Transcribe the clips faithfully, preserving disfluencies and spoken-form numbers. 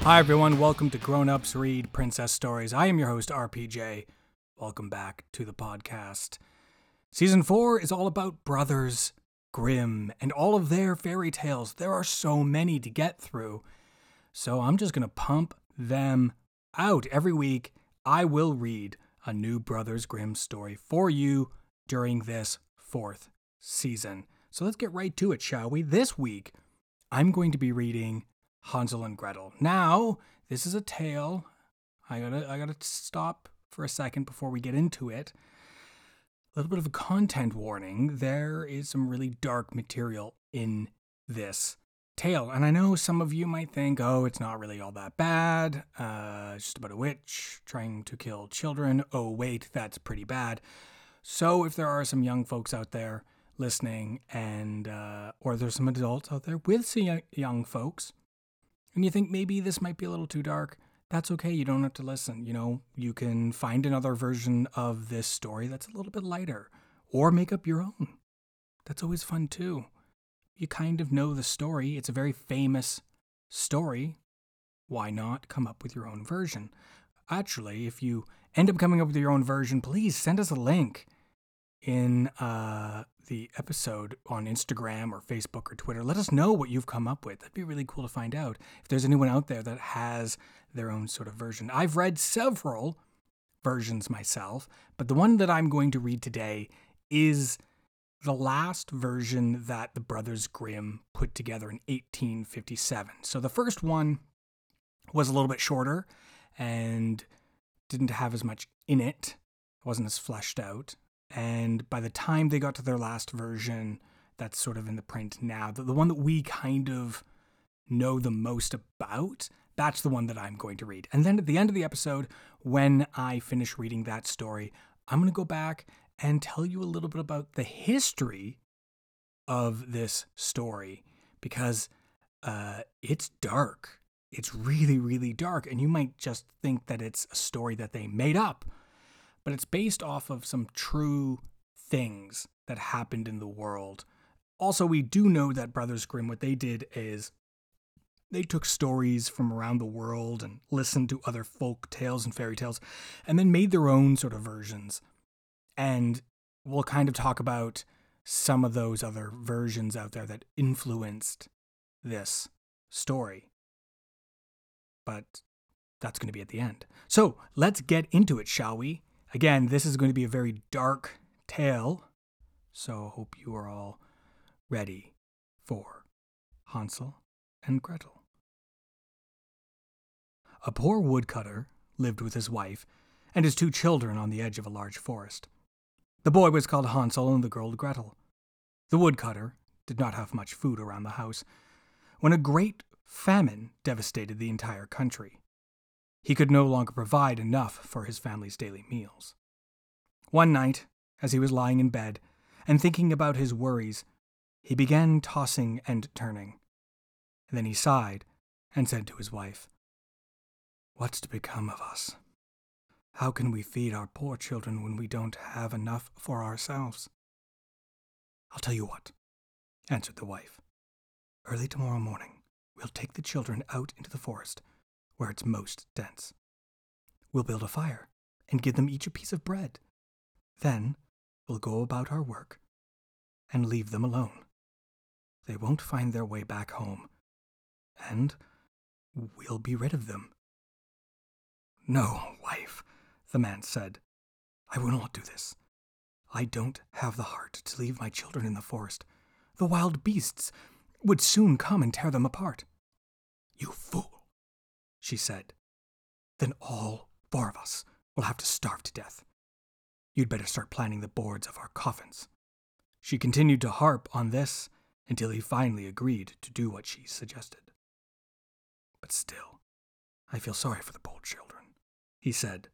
Hi everyone, welcome to Grown Ups Read Princess Stories. I am your host, R P J. Welcome back to the podcast. Season four is all about Brothers Grimm and all of their fairy tales. There are so many to get through, so I'm just going to pump them out. Every week, I will read a new Brothers Grimm story for you during this fourth season. So let's get right to it, shall we? This week, I'm going to be reading Hansel and Gretel. Now, this is a tale. I gotta, I gotta stop for a second before we get into it. A little bit of a content warning. There is some really dark material in this tale. And I know some of you might think, oh, it's not really all that bad. Uh, it's just about a witch trying to kill children. Oh, wait, that's pretty bad. So if there are some young folks out there listening, and uh, or there's some adults out there with some young folks, and you think maybe this might be a little too dark, that's okay. You don't have to listen. You know, you can find another version of this story that's a little bit lighter, or make up your own. That's always fun too. You kind of know the story. It's a very famous story. Why not come up with your own version? Actually, if you end up coming up with your own version, please send us a link in uh, the episode on Instagram or Facebook or Twitter. Let us know what you've come up with. That'd be really cool to find out if there's anyone out there that has their own sort of version. I've read several versions myself, but the one that I'm going to read today is the last version that the Brothers Grimm put together in eighteen fifty-seven. So the first one was a little bit shorter and didn't have as much in it. It wasn't as fleshed out. And by the time they got to their last version, that's sort of in the print now, the, the one that we kind of know the most about, that's the one that I'm going to read. And then at the end of the episode, when I finish reading that story, I'm going to go back and tell you a little bit about the history of this story, because uh, it's dark. It's really, really dark. And you might just think that it's a story that they made up. But it's based off of some true things that happened in the world. Also, we do know that Brothers Grimm, what they did is they took stories from around the world and listened to other folk tales and fairy tales and then made their own sort of versions. And we'll kind of talk about some of those other versions out there that influenced this story. But that's going to be at the end. So let's get into it, shall we? Again, this is going to be a very dark tale, so I hope you are all ready for Hansel and Gretel. A poor woodcutter lived with his wife and his two children on the edge of a large forest. The boy was called Hansel and the girl Gretel. The woodcutter did not have much food around the house when a great famine devastated the entire country. He could no longer provide enough for his family's daily meals. One night, as he was lying in bed and thinking about his worries, he began tossing and turning. Then he sighed and said to his wife, "What's to become of us? How can we feed our poor children when we don't have enough for ourselves?" "I'll tell you what," answered the wife. "Early tomorrow morning, we'll take the children out into the forest where it's most dense. We'll build a fire and give them each a piece of bread. Then we'll go about our work and leave them alone. They won't find their way back home, and we'll be rid of them." "No, wife," the man said. "I will not do this. I don't have the heart to leave my children in the forest. The wild beasts would soon come and tear them apart." "You fool," she said. "Then all four of us will have to starve to death. You'd better start planning the boards of our coffins." She continued to harp on this until he finally agreed to do what she suggested. "But still, I feel sorry for the poor children," he said.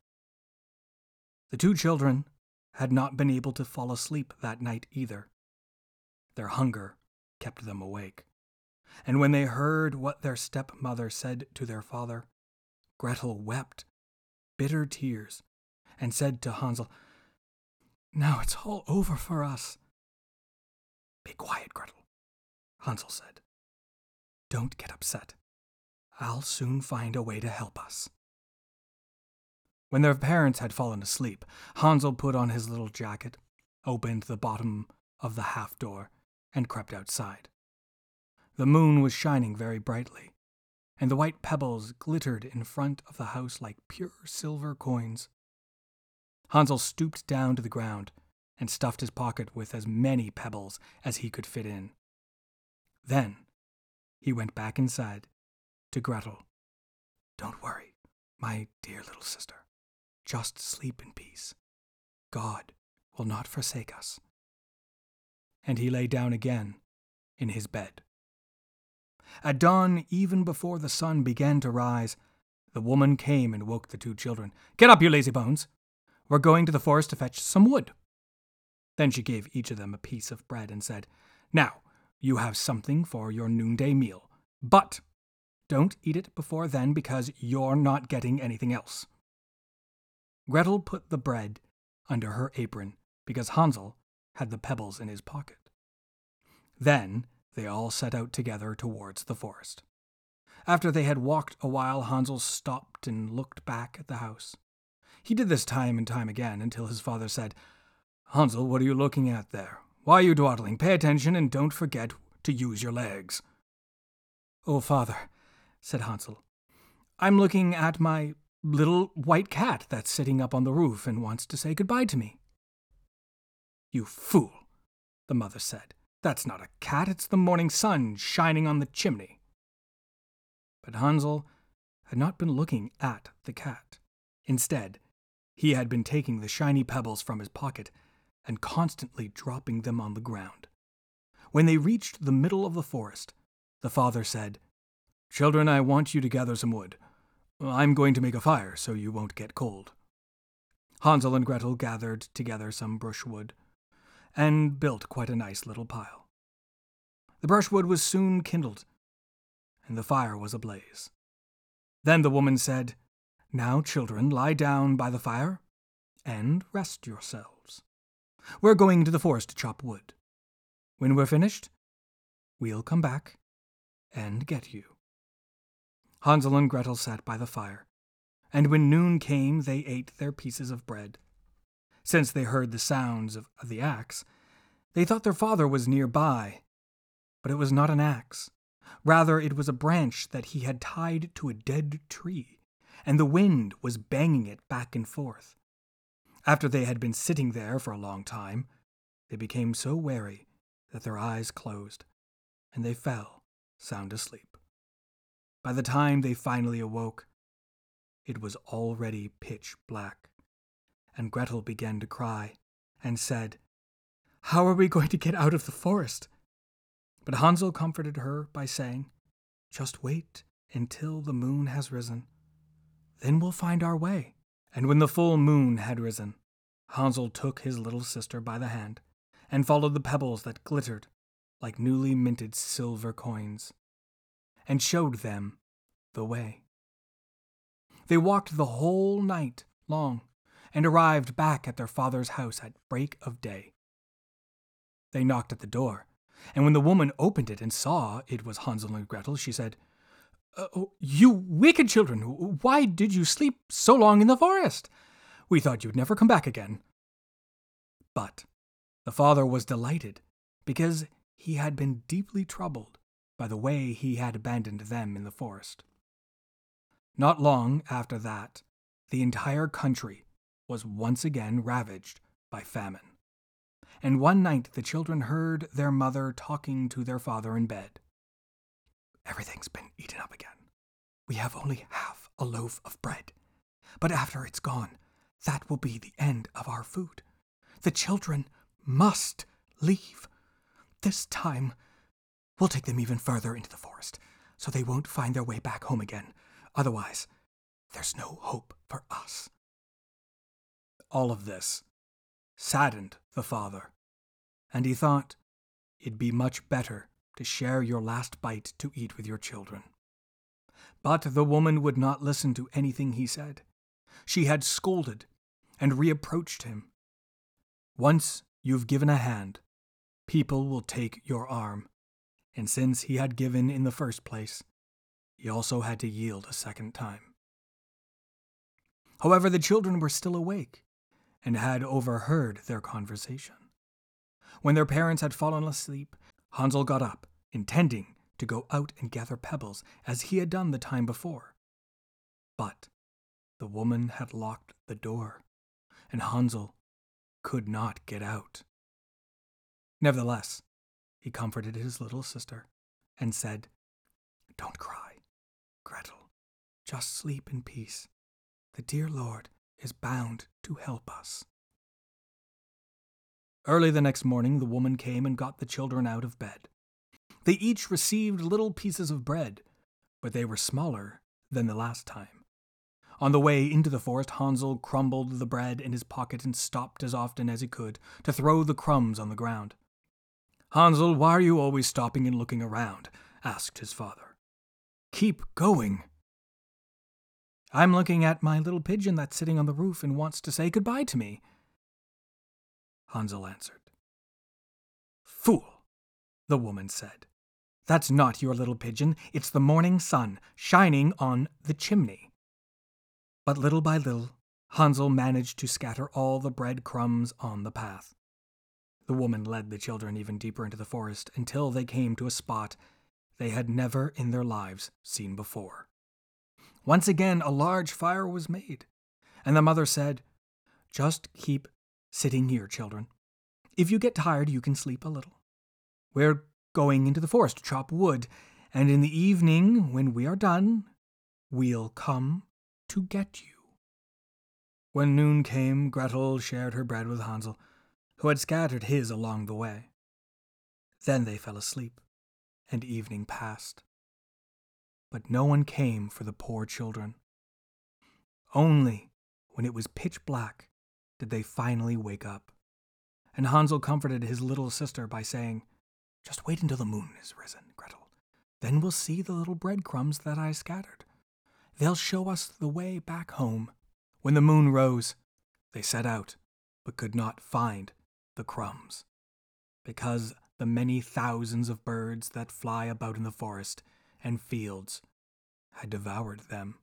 The two children had not been able to fall asleep that night either. Their hunger kept them awake. And when they heard what their stepmother said to their father, Gretel wept bitter tears and said to Hansel, "Now it's all over for us." "Be quiet, Gretel," Hansel said. "Don't get upset. I'll soon find a way to help us." When their parents had fallen asleep, Hansel put on his little jacket, opened the bottom of the half door, and crept outside. The moon was shining very brightly, and the white pebbles glittered in front of the house like pure silver coins. Hansel stooped down to the ground and stuffed his pocket with as many pebbles as he could fit in. Then he went back inside to Gretel. "Don't worry, my dear little sister. Just sleep in peace. God will not forsake us." And he lay down again in his bed. At dawn, even before the sun began to rise, the woman came and woke the two children. "Get up, you lazy bones! We're going to the forest to fetch some wood." Then she gave each of them a piece of bread and said, "Now, you have something for your noonday meal, but don't eat it before then because you're not getting anything else." Gretel put the bread under her apron because Hansel had the pebbles in his pocket. Then they all set out together towards the forest. After they had walked a while, Hansel stopped and looked back at the house. He did this time and time again until his father said, "Hansel, what are you looking at there? Why are you dawdling? Pay attention and don't forget to use your legs." "Oh, father," said Hansel, "I'm looking at my little white cat that's sitting up on the roof and wants to say goodbye to me." "You fool," the mother said. "That's not a cat, it's the morning sun shining on the chimney." But Hansel had not been looking at the cat. Instead, he had been taking the shiny pebbles from his pocket and constantly dropping them on the ground. When they reached the middle of the forest, the father said, "Children, I want you to gather some wood. I'm going to make a fire so you won't get cold." Hansel and Gretel gathered together some brushwood and built quite a nice little pile. The brushwood was soon kindled, and the fire was ablaze. Then the woman said, "Now, children, lie down by the fire and rest yourselves. We're going to the forest to chop wood. When we're finished, we'll come back and get you." Hansel and Gretel sat by the fire, and when noon came they ate their pieces of bread. Since they heard the sounds of the axe, they thought their father was nearby, but it was not an axe. Rather, it was a branch that he had tied to a dead tree, and the wind was banging it back and forth. After they had been sitting there for a long time, they became so weary that their eyes closed, and they fell sound asleep. By the time they finally awoke, it was already pitch black, and Gretel began to cry and said, "How are we going to get out of the forest?" But Hansel comforted her by saying, "Just wait until the moon has risen. Then we'll find our way." And when the full moon had risen, Hansel took his little sister by the hand and followed the pebbles that glittered like newly minted silver coins, and showed them the way. They walked the whole night long and arrived back at their father's house at break of day. They knocked at the door, and when the woman opened it and saw it was Hansel and Gretel, she said, "Oh, you wicked children, why did you sleep so long in the forest? We thought you'd never come back again." But the father was delighted because he had been deeply troubled by the way he had abandoned them in the forest. Not long after that, the entire country was once again ravaged by famine. And one night the children heard their mother talking to their father in bed. "Everything's been eaten up again. We have only half a loaf of bread. But after it's gone, that will be the end of our food. The children must leave. This time, we'll take them even further into the forest, so they won't find their way back home again. Otherwise, there's no hope for us." All of this saddened the father, and he thought it'd be much better to share your last bite to eat with your children. But the woman would not listen to anything he said. She had scolded and reproached him. "Once you've given a hand, people will take your arm, and since he had given in the first place, he also had to yield a second time. However, the children were still awake and had overheard their conversation. When their parents had fallen asleep, Hansel got up, intending to go out and gather pebbles as he had done the time before. But the woman had locked the door, and Hansel could not get out. Nevertheless, he comforted his little sister and said, "Don't cry, Gretel. Just sleep in peace. The dear Lord is bound to help us." Early the next morning, the woman came and got the children out of bed. They each received little pieces of bread, but they were smaller than the last time. On the way into the forest, Hansel crumbled the bread in his pocket and stopped as often as he could to throw the crumbs on the ground. "Hansel, why are you always stopping and looking around?" asked his father. "Keep going." "I'm looking at my little pigeon that's sitting on the roof and wants to say goodbye to me," Hansel answered. "Fool," the woman said. "That's not your little pigeon. It's the morning sun shining on the chimney." But little by little, Hansel managed to scatter all the bread crumbs on the path. The woman led the children even deeper into the forest until they came to a spot they had never in their lives seen before. Once again, a large fire was made, and the mother said, "Just keep sitting here, children. If you get tired, you can sleep a little. We're going into the forest to chop wood, and in the evening, when we are done, we'll come to get you." When noon came, Gretel shared her bread with Hansel, who had scattered his along the way. Then they fell asleep, and evening passed. But no one came for the poor children. Only when it was pitch black did they finally wake up, and Hansel comforted his little sister by saying, "Just wait until the moon is risen, Gretel. Then we'll see the little breadcrumbs that I scattered. They'll show us the way back home." When the moon rose, they set out, but could not find the crumbs, because the many thousands of birds that fly about in the forest and fields had devoured them.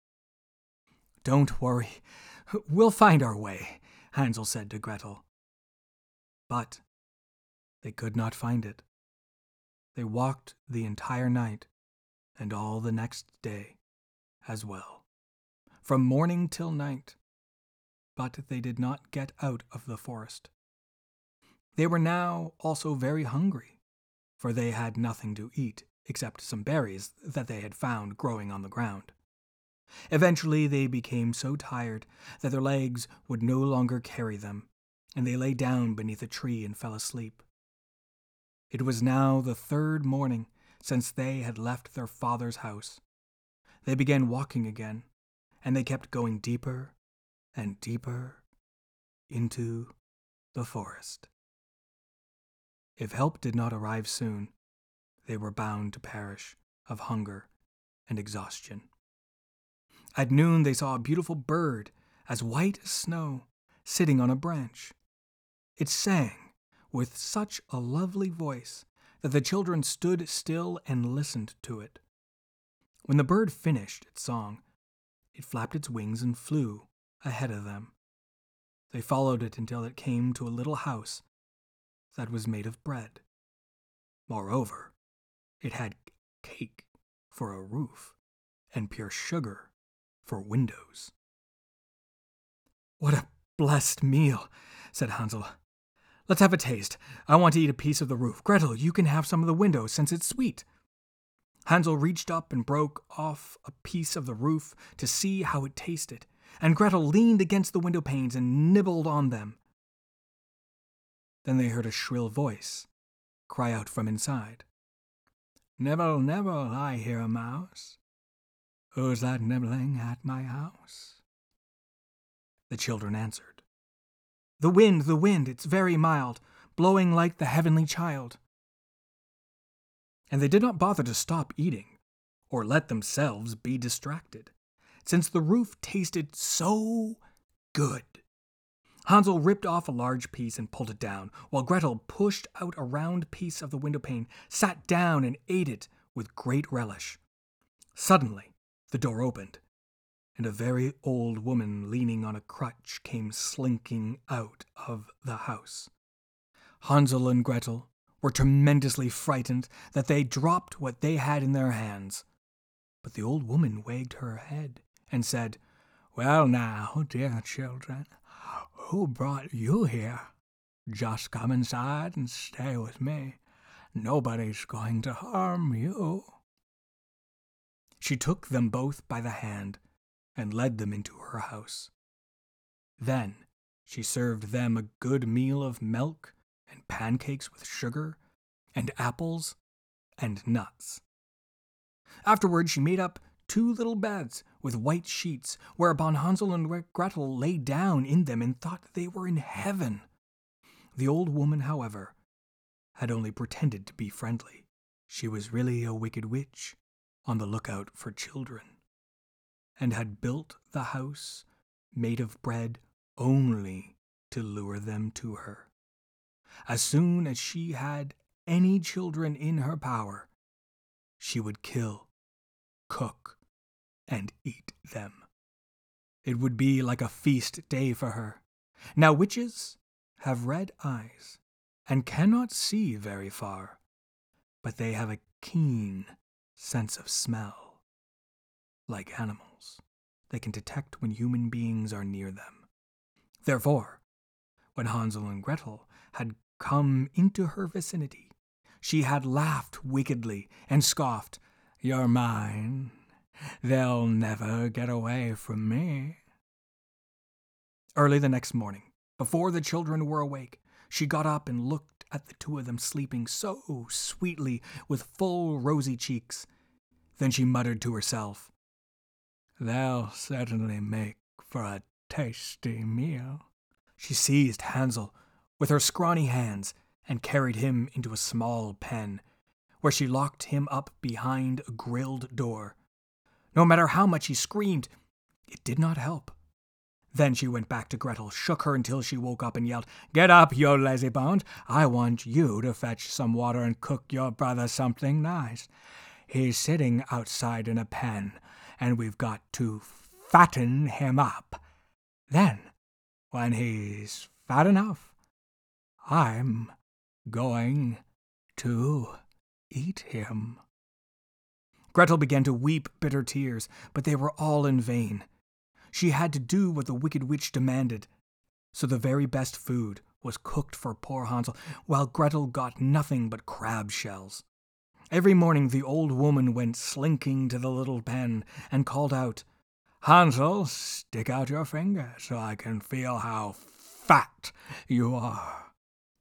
"Don't worry, we'll find our way," Hansel said to Gretel. But they could not find it. They walked the entire night and all the next day as well, from morning till night, but they did not get out of the forest. They were now also very hungry, for they had nothing to eat except some berries that they had found growing on the ground. Eventually they became so tired that their legs would no longer carry them, and they lay down beneath a tree and fell asleep. It was now the third morning since they had left their father's house. They began walking again, and they kept going deeper and deeper into the forest. If help did not arrive soon, they were bound to perish of hunger and exhaustion. At noon they saw a beautiful bird, as white as snow, sitting on a branch. It sang with such a lovely voice that the children stood still and listened to it. When the bird finished its song, it flapped its wings and flew ahead of them. They followed it until it came to a little house that was made of bread. Moreover, it had cake for a roof and pure sugar for windows. "What a blessed meal," said Hansel. "Let's have a taste. I want to eat a piece of the roof. Gretel, you can have some of the windows since it's sweet." Hansel reached up and broke off a piece of the roof to see how it tasted, and Gretel leaned against the window panes and nibbled on them. Then they heard a shrill voice cry out from inside. "Nibble, nibble, I hear a mouse. Who's that nibbling at my house?" The children answered, "The wind, the wind, it's very mild, blowing like the heavenly child." And they did not bother to stop eating, or let themselves be distracted, since the roof tasted so good. Hansel ripped off a large piece and pulled it down, while Gretel pushed out a round piece of the window pane, sat down and ate it with great relish. Suddenly, the door opened, and a very old woman leaning on a crutch came slinking out of the house. Hansel and Gretel were tremendously frightened that they dropped what they had in their hands. But the old woman wagged her head and said, "Well now, dear children, who brought you here? Just come inside and stay with me. Nobody's going to harm you." She took them both by the hand and led them into her house. Then she served them a good meal of milk and pancakes with sugar and apples and nuts. Afterward she made up two little beds with white sheets, whereupon Hansel and Gretel lay down in them and thought they were in heaven. The old woman, however, had only pretended to be friendly. She was really a wicked witch on the lookout for children, and had built the house made of bread only to lure them to her. As soon as she had any children in her power, she would kill, cook, and eat them. It would be like a feast day for her. Now witches have red eyes and cannot see very far, but they have a keen sense of smell. Like animals, they can detect when human beings are near them. Therefore, when Hansel and Gretel had come into her vicinity, she had laughed wickedly and scoffed, "You're mine. They'll never get away from me." Early the next morning, before the children were awake, she got up and looked at the two of them sleeping so sweetly with full rosy cheeks. Then she muttered to herself, "They'll certainly make for a tasty meal." She seized Hansel with her scrawny hands and carried him into a small pen, where she locked him up behind a grilled door. No matter how much he screamed, it did not help. Then she went back to Gretel, shook her until she woke up, and yelled, "Get up, you lazy bones! I want you to fetch some water and cook your brother something nice. He's sitting outside in a pen, and we've got to fatten him up. Then, when he's fat enough, I'm going to eat him." Gretel began to weep bitter tears, but they were all in vain. She had to do what the wicked witch demanded, so the very best food was cooked for poor Hansel, while Gretel got nothing but crab shells. Every morning the old woman went slinking to the little pen and called out, "Hansel, stick out your finger so I can feel how fat you are."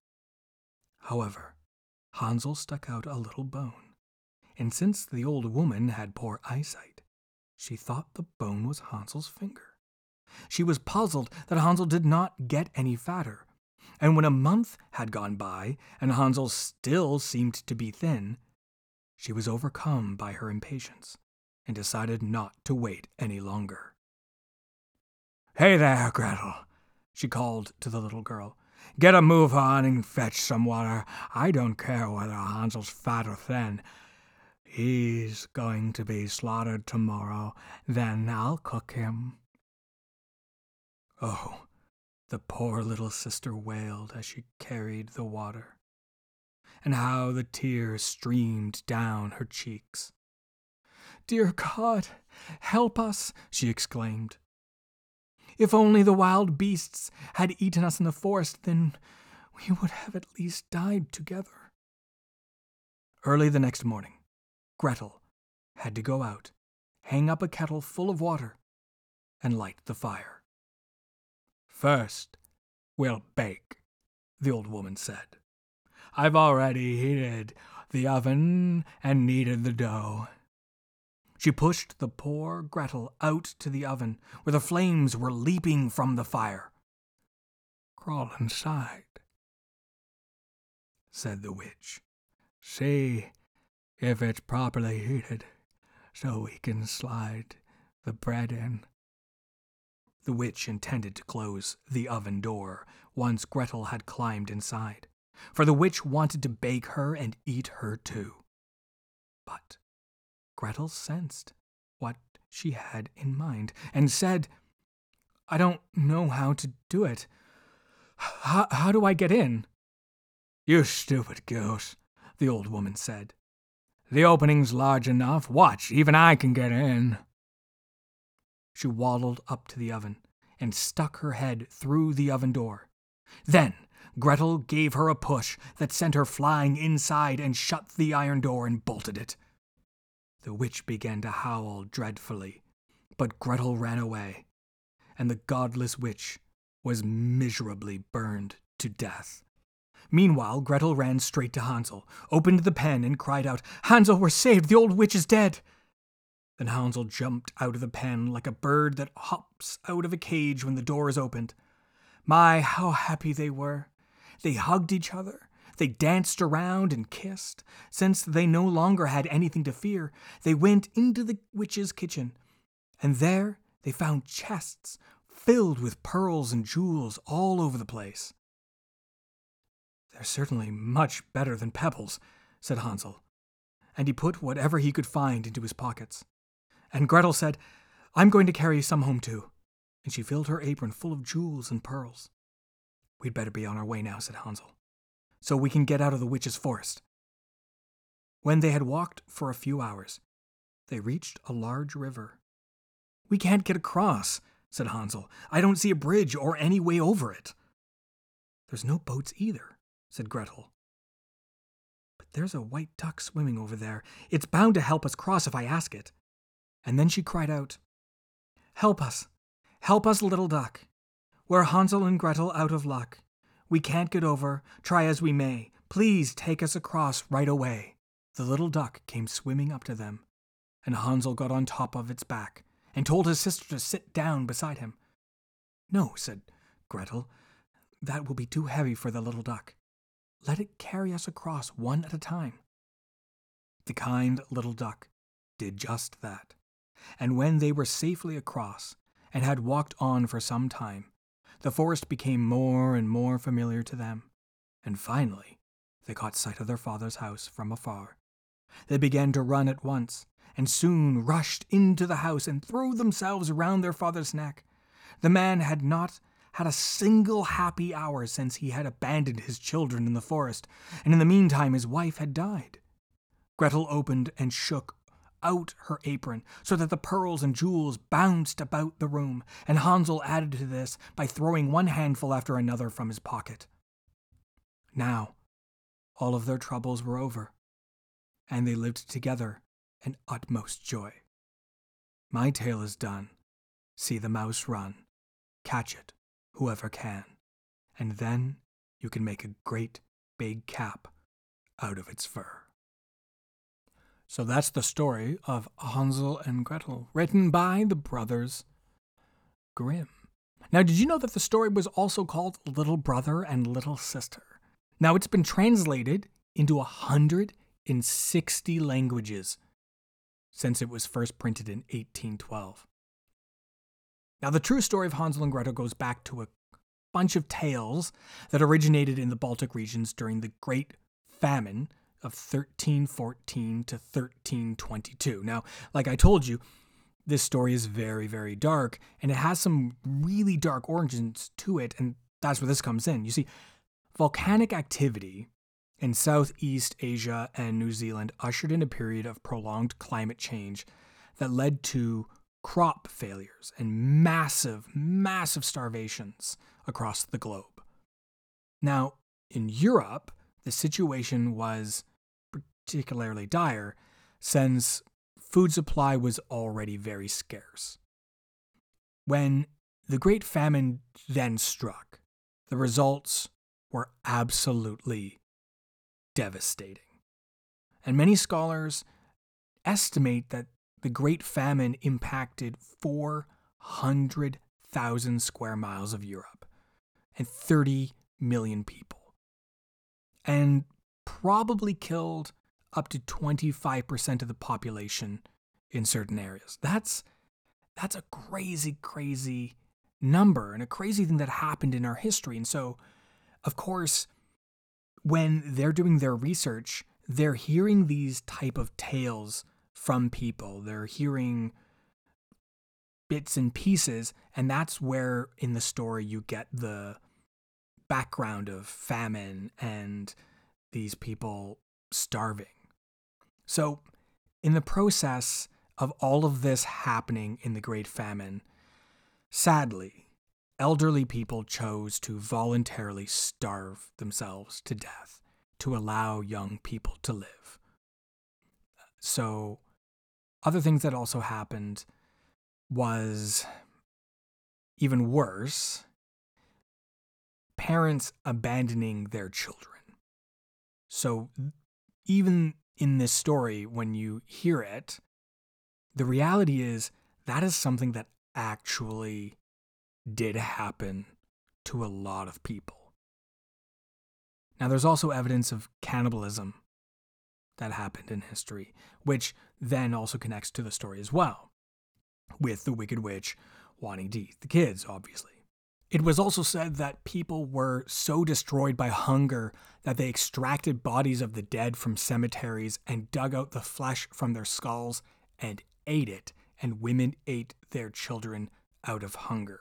However, Hansel stuck out a little bone, and since the old woman had poor eyesight, she thought the bone was Hansel's finger. She was puzzled that Hansel did not get any fatter, and when a month had gone by and Hansel still seemed to be thin, she was overcome by her impatience and decided not to wait any longer. "Hey there, Gretel," she called to the little girl. "Get a move on and fetch some water. I don't care whether Hansel's fat or thin. He's going to be slaughtered tomorrow, then I'll cook him." Oh, the poor little sister wailed as she carried the water, and how the tears streamed down her cheeks. "Dear God, help us," she exclaimed. "If only the wild beasts had eaten us in the forest, then we would have at least died together." Early the next morning, Gretel had to go out, hang up a kettle full of water, and light the fire. "First, we'll bake," the old woman said. "I've already heated the oven and kneaded the dough." She pushed the poor Gretel out to the oven, where the flames were leaping from the fire. "Crawl inside," said the witch. "See if it's properly heated, so we can slide the bread in." The witch intended to close the oven door once Gretel had climbed inside, for the witch wanted to bake her and eat her too. But Gretel sensed she had in mind, and said, "I don't know how to do it. How, how do I get in?" "You stupid goose," the old woman said. "The opening's large enough. Watch, even I can get in." She waddled up to the oven and stuck her head through the oven door. Then Gretel gave her a push that sent her flying inside and shut the iron door and bolted it. The witch began to howl dreadfully, but Gretel ran away, and the godless witch was miserably burned to death. Meanwhile, Gretel ran straight to Hansel, opened the pen, and cried out, "Hansel, we're saved! The old witch is dead!" Then Hansel jumped out of the pen like a bird that hops out of a cage when the door is opened. My, how happy they were! They hugged each other. They danced around and kissed. Since they no longer had anything to fear, they went into the witch's kitchen, and there they found chests filled with pearls and jewels all over the place. "They're certainly much better than pebbles," said Hansel, and he put whatever he could find into his pockets. And Gretel said, "I'm going to carry some home too," and she filled her apron full of jewels and pearls. "We'd better be on our way now," said Hansel, "so we can get out of the witch's forest." When they had walked for a few hours, they reached a large river. "We can't get across," said Hansel. "I don't see a bridge or any way over it." "There's no boats either," said Gretel. "But there's a white duck swimming over there. It's bound to help us cross if I ask it." And then she cried out, "Help us! Help us, little duck! We're Hansel and Gretel out of luck. We can't get over, try as we may. Please take us across right away." The little duck came swimming up to them, and Hansel got on top of its back and told his sister to sit down beside him. "No," said Gretel, "that will be too heavy for the little duck. Let it carry us across one at a time." The kind little duck did just that, and when they were safely across and had walked on for some time, the forest became more and more familiar to them, and finally they caught sight of their father's house from afar. They began to run at once, and soon rushed into the house and threw themselves around their father's neck. The man had not had a single happy hour since he had abandoned his children in the forest, and in the meantime his wife had died. Gretel opened and shook out her apron so that the pearls and jewels bounced about the room, and Hansel added to this by throwing one handful after another from his pocket. Now, all of their troubles were over, and they lived together in utmost joy. My tale is done. See the mouse run. Catch it, whoever can, and then you can make a great big cap out of its fur. So that's the story of Hansel and Gretel, written by the brothers Grimm. Now, did you know that the story was also called Little Brother and Little Sister? Now, it's been translated into one hundred sixty languages since it was first printed in eighteen twelve. Now, the true story of Hansel and Gretel goes back to a bunch of tales that originated in the Baltic regions during the Great Famine of thirteen fourteen to thirteen twenty-two. Now, like I told you, this story is very, very dark, and it has some really dark origins to it, and that's where this comes in. You see, volcanic activity in Southeast Asia and New Zealand ushered in a period of prolonged climate change that led to crop failures and massive, massive starvations across the globe. Now, in Europe, the situation was particularly dire since food supply was already very scarce. When the Great Famine then struck, the results were absolutely devastating. And many scholars estimate that the Great Famine impacted four hundred thousand square miles of Europe and thirty million people, and probably killed up to twenty-five percent of the population in certain areas. That's that's a crazy, crazy number, and a crazy thing that happened in our history. And so, of course, when they're doing their research, they're hearing these type of tales from people. They're hearing bits and pieces, and that's where in the story you get the background of famine and these people starving. So in the process of all of this happening in the Great Famine, sadly, elderly people chose to voluntarily starve themselves to death to allow young people to live. So other things that also happened was even worse, parents abandoning their children. So even in this story, when you hear it, the reality is that is something that actually did happen to a lot of people. Now, there's also evidence of cannibalism that happened in history, which then also connects to the story as well, with the Wicked Witch wanting to eat the kids, obviously. It was also said that people were so destroyed by hunger that they extracted bodies of the dead from cemeteries and dug out the flesh from their skulls and ate it, and women ate their children out of hunger.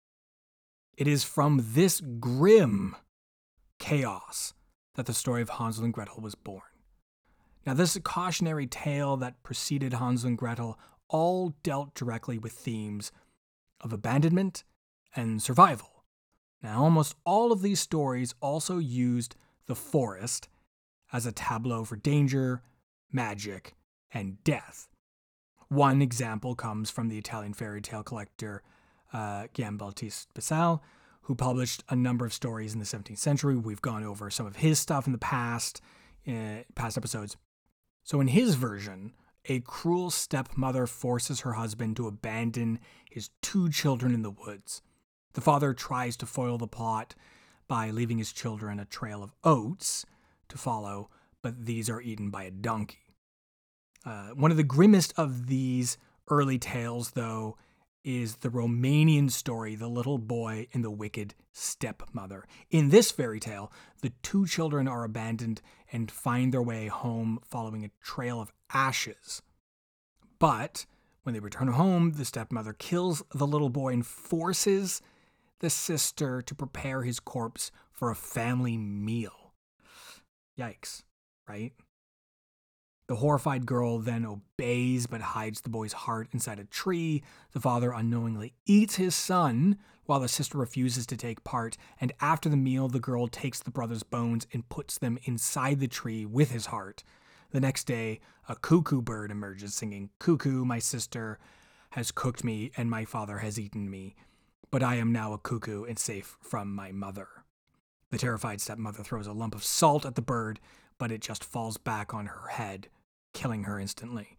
It is from this grim chaos that the story of Hansel and Gretel was born. Now, this cautionary tale that preceded Hansel and Gretel all dealt directly with themes of abandonment and survival. Now, almost all of these stories also used the forest as a tableau for danger, magic, and death. One example comes from the Italian fairy tale collector uh, Giambattista Basile, who published a number of stories in the seventeenth century. We've gone over some of his stuff in the past, uh, past episodes. So in his version, a cruel stepmother forces her husband to abandon his two children in the woods. The father tries to foil the plot by leaving his children a trail of oats to follow, but these are eaten by a donkey. Uh, one of the grimmest of these early tales, though, is the Romanian story, The Little Boy and the Wicked Stepmother. In this fairy tale, the two children are abandoned and find their way home following a trail of ashes. But when they return home, the stepmother kills the little boy and forces the sister to prepare his corpse for a family meal. Yikes, right? The horrified girl then obeys but hides the boy's heart inside a tree. The father unknowingly eats his son while the sister refuses to take part, and after the meal, the girl takes the brother's bones and puts them inside the tree with his heart. The next day, a cuckoo bird emerges singing, "Cuckoo, my sister has cooked me and my father has eaten me, but I am now a cuckoo and safe from my mother." The terrified stepmother throws a lump of salt at the bird, but it just falls back on her head, killing her instantly.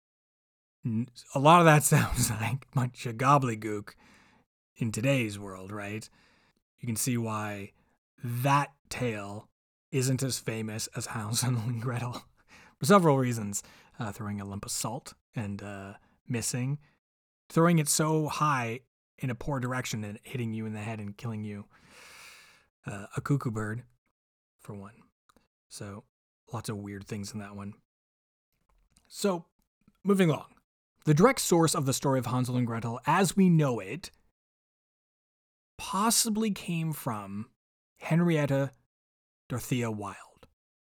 A lot of that sounds like a bunch of gobbledygook in today's world, right? You can see why that tale isn't as famous as Hansel and Gretel for several reasons. Uh, throwing a lump of salt and uh, missing. Throwing it so high in a poor direction and hitting you in the head and killing you. Uh, a cuckoo bird, for one. So, lots of weird things in that one. So, moving along. The direct source of the story of Hansel and Gretel, as we know it, possibly came from Henrietta Dorothea Wilde.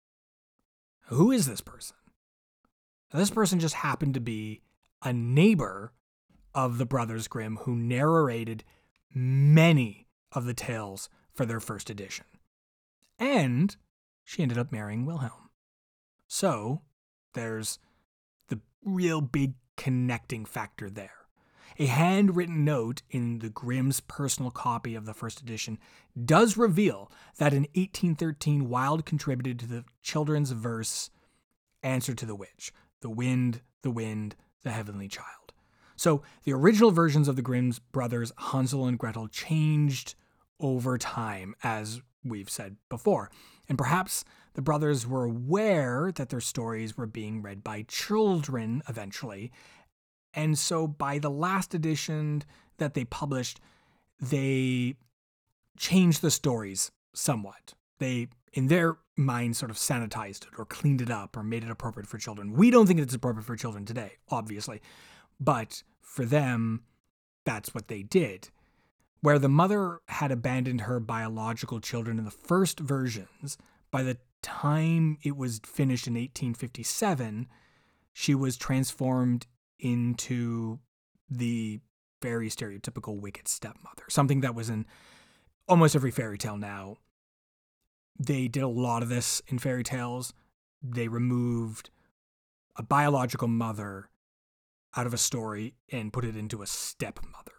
Who is this person? Now, this person just happened to be a neighbor of the Brothers Grimm who narrated many of the tales for their first edition. And she ended up marrying Wilhelm. So, there's the real big connecting factor there. A handwritten note in the Grimm's personal copy of the first edition does reveal that in eighteen thirteen, Wilde contributed to the children's verse Answer to the Witch, the wind, the wind, the heavenly child. So the original versions of the Grimm's brothers, Hansel and Gretel, changed over time, as we've said before. And perhaps the brothers were aware that their stories were being read by children eventually. And so by the last edition that they published, they changed the stories somewhat. They, in their mind, sort of sanitized it or cleaned it up or made it appropriate for children. We don't think it's appropriate for children today, obviously. But for them, that's what they did. Where the mother had abandoned her biological children in the first versions, by the time it was finished in eighteen fifty-seven, she was transformed into the very stereotypical wicked stepmother, something that was in almost every fairy tale now. They did a lot of this in fairy tales. They removed a biological mother out of a story and put it into a stepmother.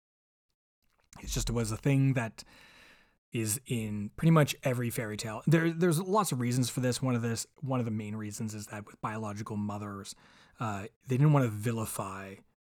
It just was a thing that is in pretty much every fairy tale. There, there's lots of reasons for this. One of this, one of the main reasons is that with biological mothers, uh, they didn't want to vilify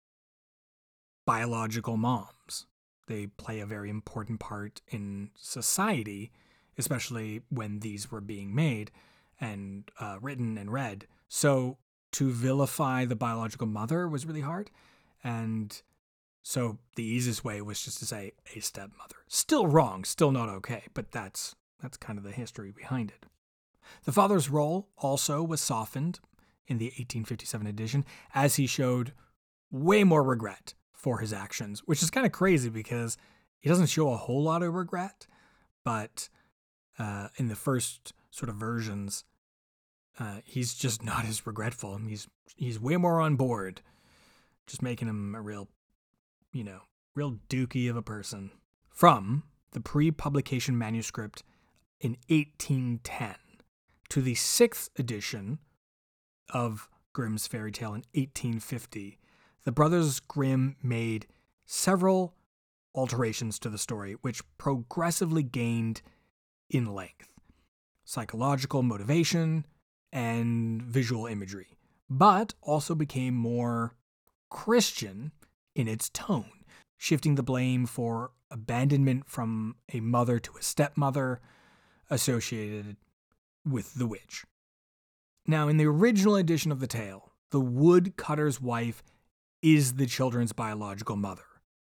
biological moms. They play a very important part in society, especially when these were being made and uh, written and read. So to vilify the biological mother was really hard. And so the easiest way was just to say a stepmother. Still wrong, still not okay, but that's that's kind of the history behind it. The father's role also was softened in the eighteen fifty-seven edition, as he showed way more regret for his actions, which is kind of crazy because he doesn't show a whole lot of regret, but uh, in the first sort of versions, uh, he's just not as regretful. He's he's way more on board, just making him a real you know, real dookie of a person. From the pre-publication manuscript in eighteen ten to the sixth edition of Grimm's fairy tale in eighteen fifty, the Brothers Grimm made several alterations to the story, which progressively gained in length, psychological motivation, and visual imagery, but also became more Christian in its tone, shifting the blame for abandonment from a mother to a stepmother associated with the witch. Now, in the original edition of the tale, the woodcutter's wife is the children's biological mother,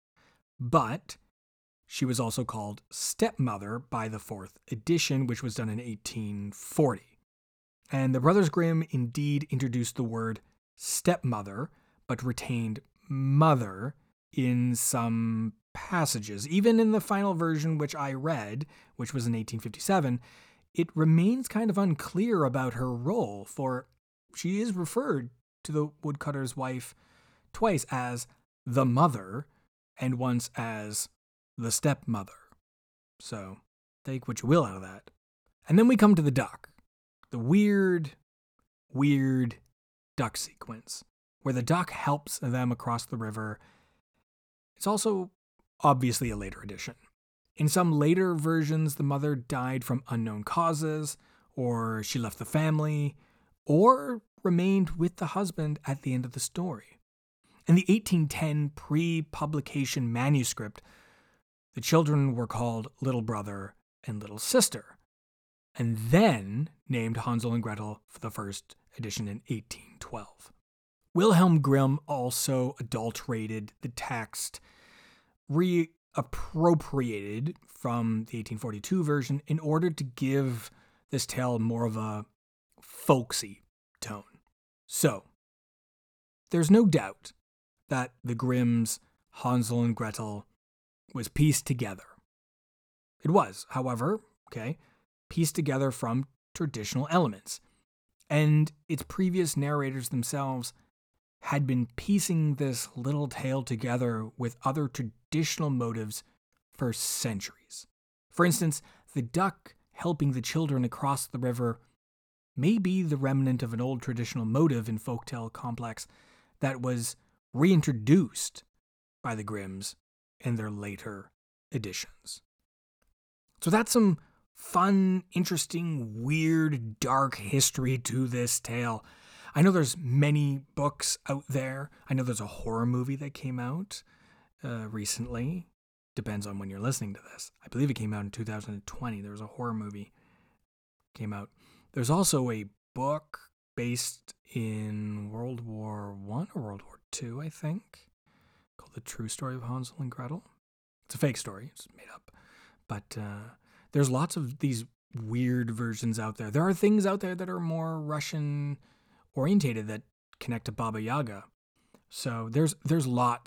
but she was also called stepmother by the fourth edition, which was done in eighteen forty. And the Brothers Grimm indeed introduced the word stepmother, but retained mother in some passages. Even in the final version, which I read, which was in eighteen fifty-seven, it remains kind of unclear about her role, for she is referred to the woodcutter's wife twice as the mother and once as the stepmother. So take what you will out of that. And then we come to the duck, the weird, weird duck sequence, where the duck helps them across the river. It's also obviously a later edition. In some later versions, the mother died from unknown causes, or she left the family, or remained with the husband at the end of the story. In the eighteen ten pre-publication manuscript, the children were called Little Brother and Little Sister, and then named Hansel and Gretel for the first edition in eighteen twelve. Wilhelm Grimm also adulterated the text, reappropriated from the eighteen forty-two version in order to give this tale more of a folksy tone. So, there's no doubt that the Grimm's Hansel and Gretel was pieced together. It was, however, okay, pieced together from traditional elements, and its previous narrators themselves had been piecing this little tale together with other traditional motives for centuries. For instance, the duck helping the children across the river may be the remnant of an old traditional motive in folktale complex that was reintroduced by the Grimms in their later editions. So that's some fun, interesting, weird, dark history to this tale. I know there's many books out there. I know there's a horror movie that came out uh, recently. Depends on when you're listening to this. I believe it came out in two thousand twenty. There was a horror movie came out. There's also a book based in World War One or World War Two, I think, called The True Story of Hansel and Gretel. It's a fake story. It's made up. But uh, there's lots of these weird versions out there. There are things out there that are more Russian orientated that connect to Baba Yaga. So there's there's lots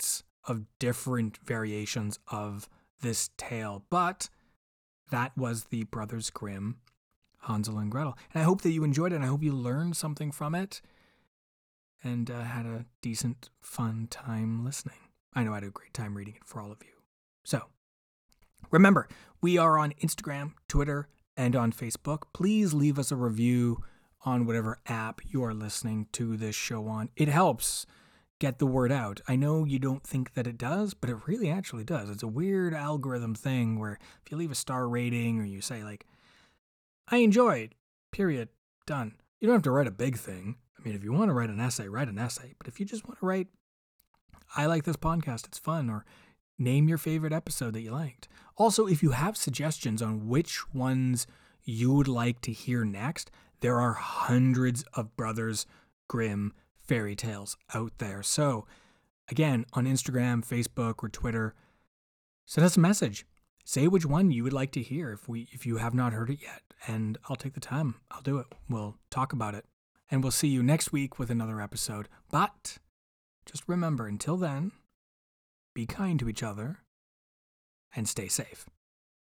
of different variations of this tale, but that was the Brothers Grimm, Hansel and Gretel. And I hope that you enjoyed it, and I hope you learned something from it and uh, had a decent, fun time listening. I know I had a great time reading it for all of you. So, remember, we are on Instagram, Twitter, and on Facebook. Please leave us a review on whatever app you are listening to this show on. It helps get the word out. I know you don't think that it does, but it really actually does. It's a weird algorithm thing where if you leave a star rating or you say like, I enjoyed, period, done. You don't have to write a big thing. I mean, if you want to write an essay, write an essay. But if you just want to write, I like this podcast, it's fun, or name your favorite episode that you liked. Also, if you have suggestions on which ones you would like to hear next, there are hundreds of Brothers Grimm fairy tales out there. So, again, on Instagram, Facebook, or Twitter, send us a message. Say which one you would like to hear if we if you have not heard it yet. And I'll take the time. I'll do it. We'll talk about it. And we'll see you next week with another episode. But just remember, until then, be kind to each other and stay safe.